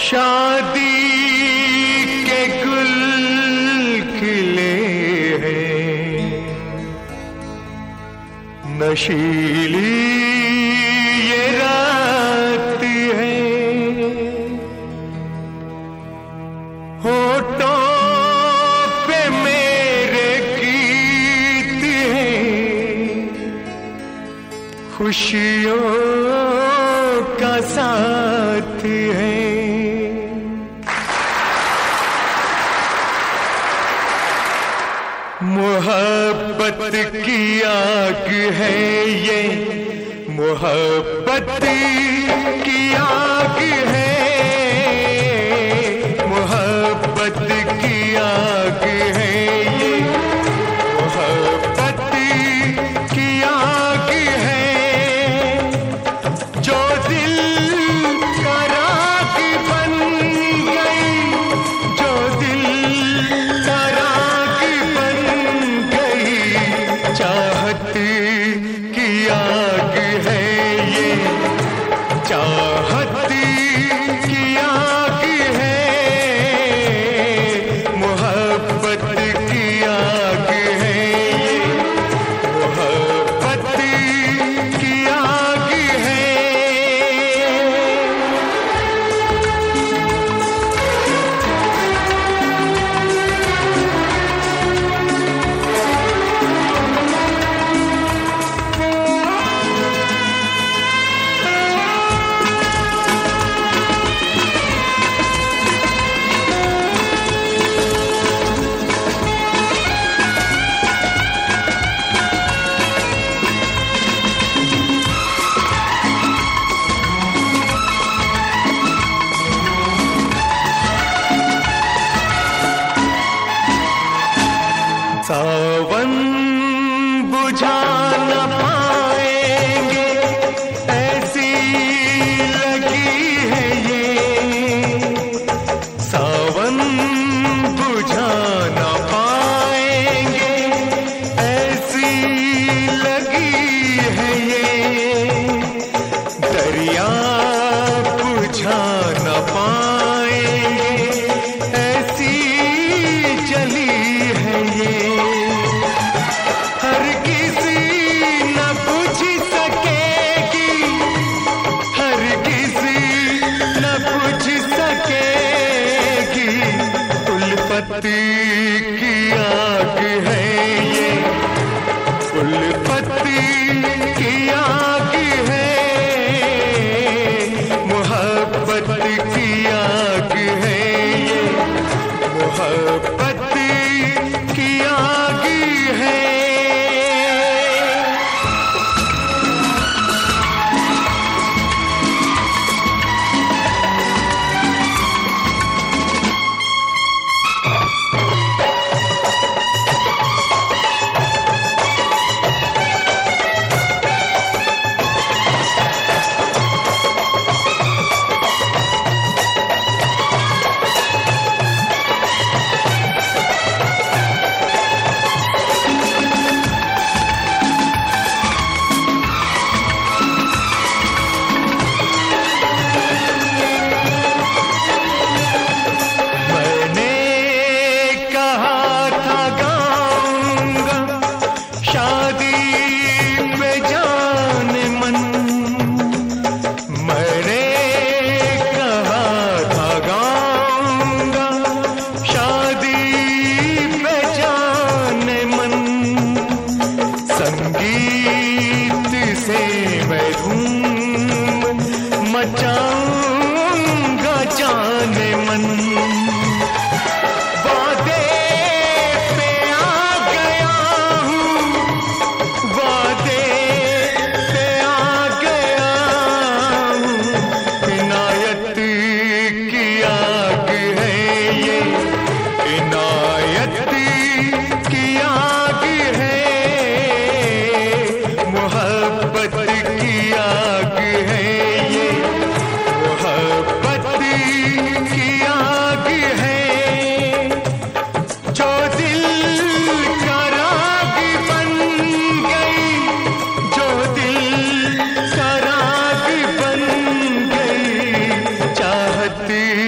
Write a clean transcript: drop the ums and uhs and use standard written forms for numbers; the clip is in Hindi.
शादी के गुल खिले हैं, नशीली ये रात है, होठों पे मेरे गीत हैं, खुशियों का साथ है। मोहब्बत की आग है ये, मोहब्बत की आग है, मोहब्बत की आग है ये, मोहब्बत की आग है, जो दिल का राग बन गई, जो दिल का राग बन गई, चाहत की आग है ये, चाहत की आग है, मोहब्बत की आग है ये, मोहब्बत की आग है। सावन बुझा न पाएंगे ऐसी लगी है ये, सावन बुझा न पाएंगे ऐसी लगी है ये, दरिया बुझा न पाएंगे ऐसी जली है ये, हर किसी न बुझ सकेगी, हर किसी न बुझ सकेगी, उल्फत की आग है ये, उल्फत की आग है, मोहब्बत की आग है ये, मोहब्बत की आग है। संगीत से मैं धूम मचाऊंगा जाने मन, वादे पे आ गया हूँ, वादे पे आ गया हूँ, इनायत की आग है ये, इनायत की आग है, मोहब्बत की आग है ये, मोहब्बत की आग है, जो दिल का राग बन गई, जो दिल का राग बन गई, चाहती